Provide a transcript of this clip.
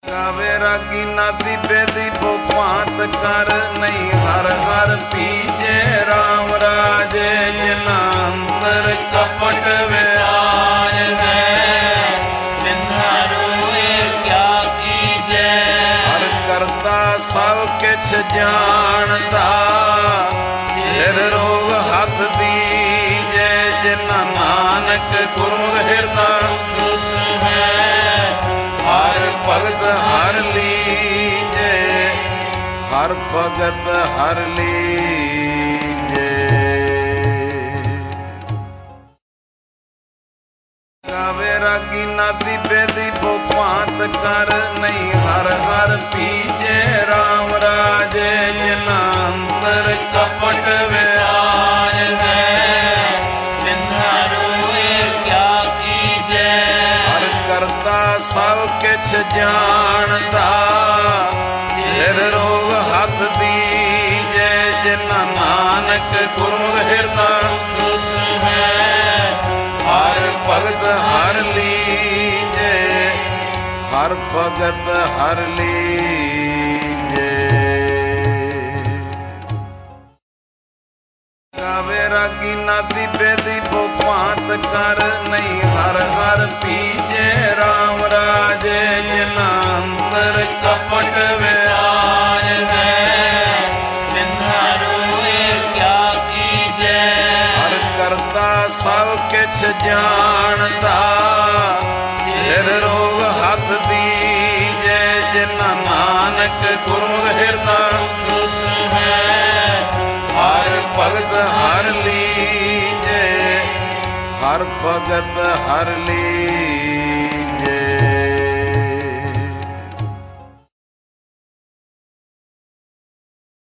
गावे रागी नाती बेदी बो पात कर नहीं हर हर पीजे राम राजे जनांतर कपट विचार है जिन्हा रोए क्या कीजे हर करता सब किछ जानता सिर रोग हथ दीजे जिन्ना नानक गुरमुख हिरदा है हर भगत हर लीजे हर भगत हर लीजे गावे रागी नाती बेदी बो पात कर नहीं हर हर पीजे राम राजे जनांतर कपट विचार है जिन्हा रोए क्या कीजे हर करता सब किछ जानता सिर रोग हथ दीजे जिन्ना नानक गुरमुख हिरदा है हर भगत हर लीजे हर भगत हर लीजे गावे रागी नाती बेदी बो पात कर नहीं हर हर पीजे राम राजे जनांतर कपट विचार है जिन्हा रोए क्या कीजे हर करता सब किछ जानता सिर रोग हथ दीजे जिन्ना नानक गुरमुख हिरदा है हर भगत हर लीजे हर भगत हर लीजे